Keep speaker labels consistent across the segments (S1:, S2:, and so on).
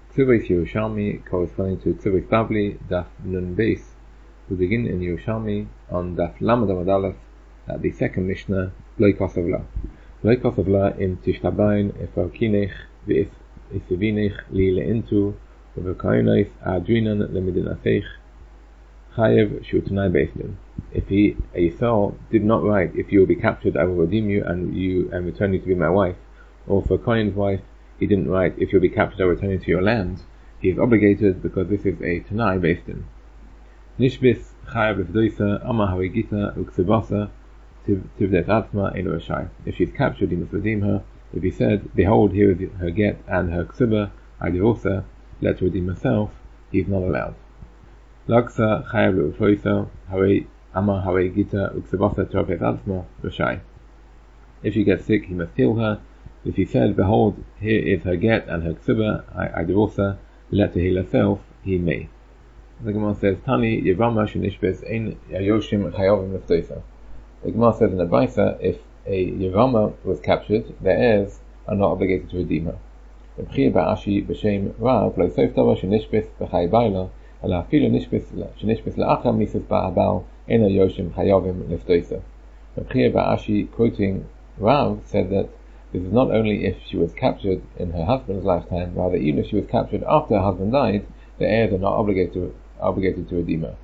S1: Ksubos Yerushalmi corresponding to Ksubos Bavli, Daf Nun Beis. We begin in Yerushalmi on Daf Lamed Amud Aleph at the second Mishnah, Lo Kosav La. Lo Kosav La im Tishtabain efarkinech v'isivinech li leintu v'v'kainais adrinan lemidinasech chayev shutanai beisdin. If he, Esau, did not write, if you will be captured, I will redeem you and return you to be my wife, or for Coin's wife, he didn't write, if you'll be captured, I will return you to your land, he is obligated because this is a Tanai Beisdin. Nishbis chayev lefdoisa ama harigita uksebasa tivdet atzma enu rashai. If she is captured, he must redeem her. If he said, behold, here is her get and her ksuba, I divorce her, let her redeem herself, he is not allowed. Laksa chayev lefdoisa ama harigita uksebasa tivdet atzma rashai. If she gets sick, he must heal her. If he said, behold, here is her get and her ksuba, I divorce her, let her heal herself, he may. The Gemara says, Tani Yerama Shenishbes Ein Yoshim Chayovim Leftoisa. The Gemara says in the Brisa, if a Yerama was captured, their heirs are not obligated to redeem her. B'chir Ba'ashi B'Shem Rav Lo Sof Tava Shenishbes B'Chay Baila Ala Afilu Shenishbes La'acham Mises Ba'abal Ein Yoshim Chayovim Leftoisa. B'chir Ba'ashi, quoting Rav, said that this is not only if she was captured in her husband's lifetime, rather even if she was captured after her husband died, the heirs are not obligated to redeem her.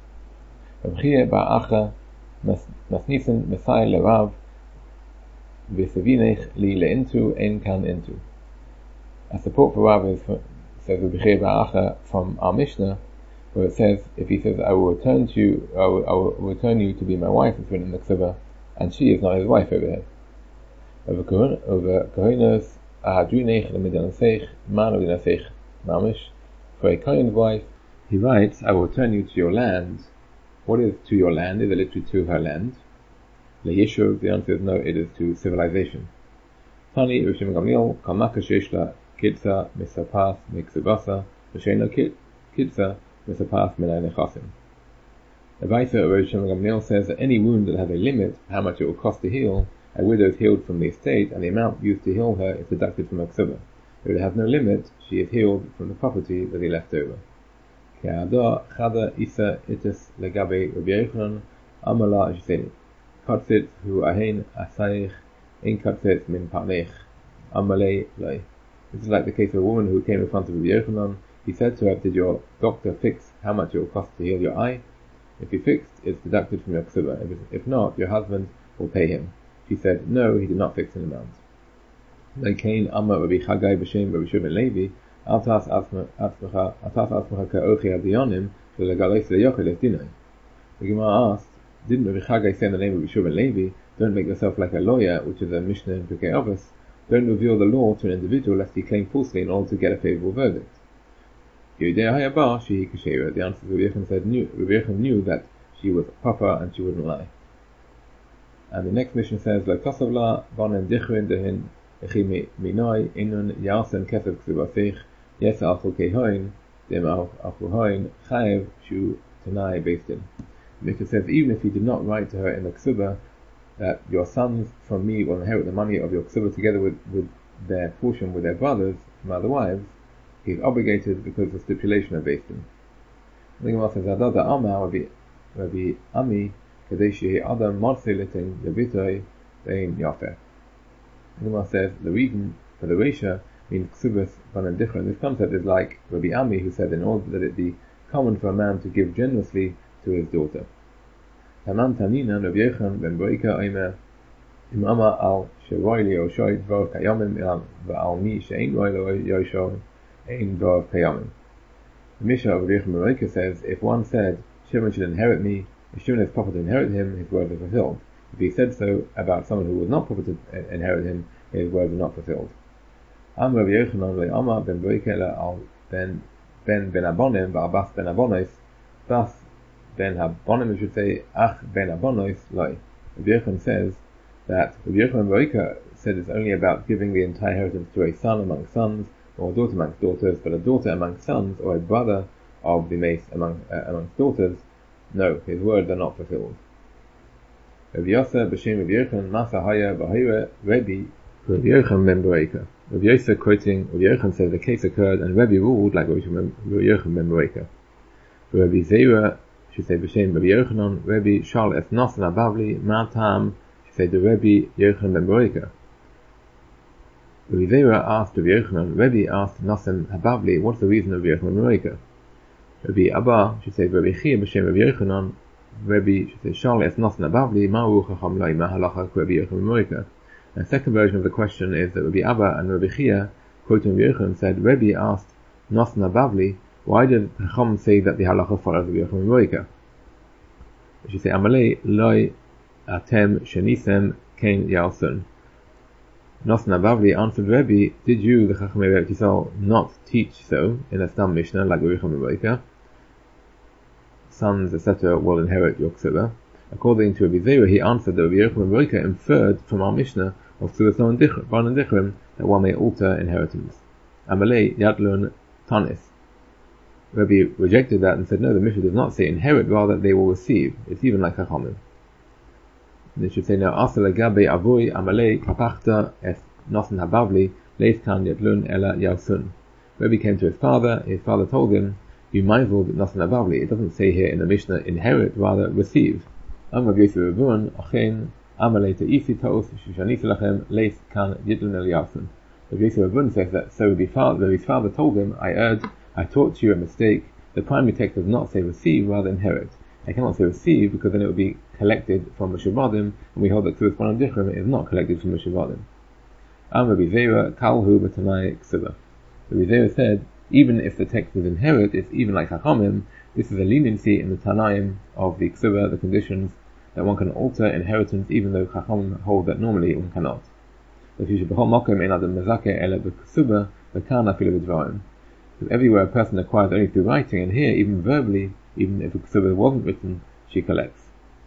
S1: A support for Rav says from our Mishnah, where it says, if he says, I will return you to be my wife, it's written in the Ksubah, and she is not his wife over here. Over Kohenos Ahadrinech Lemidinasech Man Odinasech Mamish. For a Kohen's wife, he writes, I will return you to your land. What is to your land? Is it literally to her land? LeYeshuv, the answer is no, it is to civilization. Tani Rishim Gamliel Kamaka Sheshla Kitza Misapas Miksubasa V'Sheina Kitza Misapas Minay Nechasim. The Vaisa of Rishim Gamliel says that any wound that has a limit, how much it will cost to heal, a widow is healed from the estate, and the amount used to heal her is deducted from her ksubah. If it has no limit, she is healed from the property that he left over. Ke'ada chada isa itis legabe Rabbi Yochanan amala jiseni katzit hu ahen asayich in katzit min parnech amalei lei. This is like the case of a woman who came in front of Rabbi Yochanan. He said to her, did your doctor fix how much it will cost to heal your eye? If he fixed, it's deducted from your ksubah. If not, your husband will pay him. She said, no, he did not fix an amount. Like Cain, Amma, Rabbi Chagai, B'Shem, Rabbi Shimon Levi, Atas Asmacha Ka'ochi Adionim, Legalos Leyochel Esdinai. The Gemara asked, didn't Rabbi Chagai say in the name of Rabbi Shimon Levi, don't make yourself like a lawyer, which is a Mishnah in Pirkei Avos, don't reveal the law to an individual lest he claim falsely in order to get a favorable verdict. Yudei Hayabar, Shehi Kashera. The answer is Rabbi Yochanan knew that she was proper and she wouldn't lie. And the next mission says, Lo Kosav La Bonen Dichrin Dehin Echi Minoi Inun Yasen Kesef Ksubasich Yes Alchul Kehoin Dem Alchul Hoin Chayev Shu Tanai Beisdin. The mission says, even if he did not write to her in the Ksubah that your sons from me will inherit the money of your Ksubah together with their portion with their brothers from other wives, he is obligated because of the stipulation of Beisdin. The Gemara says, Adada Amma Rabbi Ami Kadeshi Adam Morselitin Yabitoi Bein Yafer. The Gemara says the reason for the Reisha means Ksubas Banan Dichron. This concept is like Rabbi Ami, who said in order that it be common for a man to give generously to his daughter. Haman Tanina Rabbi Yechon Ben Boika Omer Imama al Sheroili O Shoy Dvor Kayamim Va'al Mi Shein Roilo Yosho Ein Dvor Kayamim. The Mishnah of Rabbi Yechon Ben Boika says, if one said Shimon should inherit me, if Shimon is proper to inherit him, his words are fulfilled. If he said so about someone who was not proper to inherit him, his words are not fulfilled. Am Rabbi Yochanan le'Amar ben Boikela al ben Abonim va'Abbas ben Abonos. Thus, ben Abonim, we should say, Ach ben Abonos loi. Rabbi Yochanan says that Rabbi Yochanan ben Boika said it's only about giving the entire inheritance to a son among sons, or a daughter amongst daughters, but a daughter among sons, or a brother of the mace amongst daughters. No, his words are not fulfilled. Rabbi Yosef B'Shem Rabbi Yochanan Masa Haya B'Hira Rabbi Yochanan Ben Boika. Rabbi Yosef quoting Rabbi Yochanan says the case occurred and Rabbi ruled like Rabbi Yochanan ben Bereika. Rabbi Zera should say b'shem Rabbi Yochanan, Rabbi Shal es Nasan Abavli, Matam should say the Rabbi Yochanan ben Bereika. Rabbi Zera asked Rabbi Yochanan, Rabbi asked Nasan Abavli, what's the reason of Rabbi Yochanan ben Bereika? Rabbi Abba should say Rabbi Chia b'shem Rabbi Yochanan, Rabbi should say Shal es Nasan Abavli, Ma'u Chacham Lai Mahalacha Rabbi Yochanan ben Bereika. And the second version of the question is that Rabbi Abba and Rabbi Chia, quoting Rabbi Yochanan, said, Rabbi asked Nasan Abavli, why did Chacham say that the halacha follows Rabbi Yochanan ben Bereika? We should say, Amalei loy atem shenisem kein yalsun. Nasan Abavli answered Rabbi, did you, the Chachamei Eretz Yisrael, not teach so in a Stam Mishnah like Rabbi Yochanan ben Bereika? Sons, etc. will inherit your ksubah. According to Rabbi Zera, he answered that Rabbi Yochanan ben Bereika inferred from our Mishnah of Ksubas non dichrim that one may alter inheritance. Amalei yadlun tanis. Rabbi rejected that and said, no, the Mishnah does not say inherit, rather they will receive. It's even like Chachamim. They should say, now, Asala gabe avui amalei kapachta es nasan habavli leis kan yadlun ela yausun. Rabbi came to his father told him, you mindful nasan habavli. It doesn't say here in the Mishnah inherit, rather receive. Rabbi Yosef Rabun, Achen, Amalei Te'isi Ta'os, Shushanisi Lachem, Leis Kan Yidlun El Yasun. Rabbi Yosef Rabun says that, so his father told him, I taught you a mistake. The primary text does not say receive, rather inherit. I cannot say receive, because then it would be collected from Meshuvadim, and we hold that Ksubas Banan Dichrim is not collected from Meshuvadim. Rabbi Zera, Kalhu B'Tanai Ksubah. Rabbi Zera said, even if the text is inherit, it's even like Chachamim. This is a leniency in the Tanaim of the Ksubah, the conditions that one can alter inheritance, even though Chacham hold that normally one cannot. Because everywhere a person acquires only through writing, and here even verbally, even if a Ksubah wasn't written, she collects.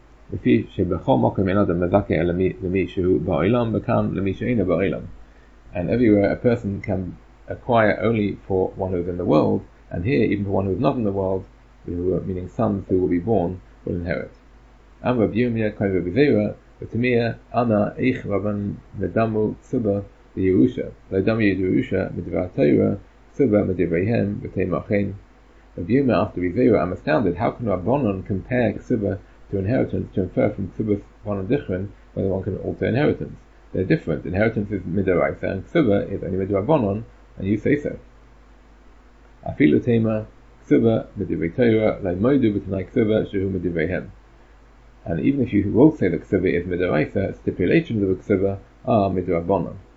S1: And everywhere a person can acquire only for one who is in the world, and here even for one who is not in the world, meaning sons who will be born, will inherit. Rabbi Yirmiyah, Rabbi Zera, V'Tamiyah, Ana, Eich, Rabban, Medamu, Ksubah, V'Yerusha, V'Damu Yerusha, Midvar Torah, Ksubah, Medivreihem, V'Teimachein. Rabbi Yirmiyah asked Rabbi Zera, I'm astounded, how can Rabbanon compare Ksubah to inheritance to infer from Ksubas Banan Dichrim whether one can alter inheritance? They're different. Inheritance is Midoraisa, and Ksubah is only Midrabanon, and you say so. Afilu Teima, Ksubah, Medivrei Torah, Laimodu B'Tanai Ksubah, Shehu Medivreihem. And even if you will say that Ksubah is Midoraisa, stipulations of a Ksubah are Midrabanon.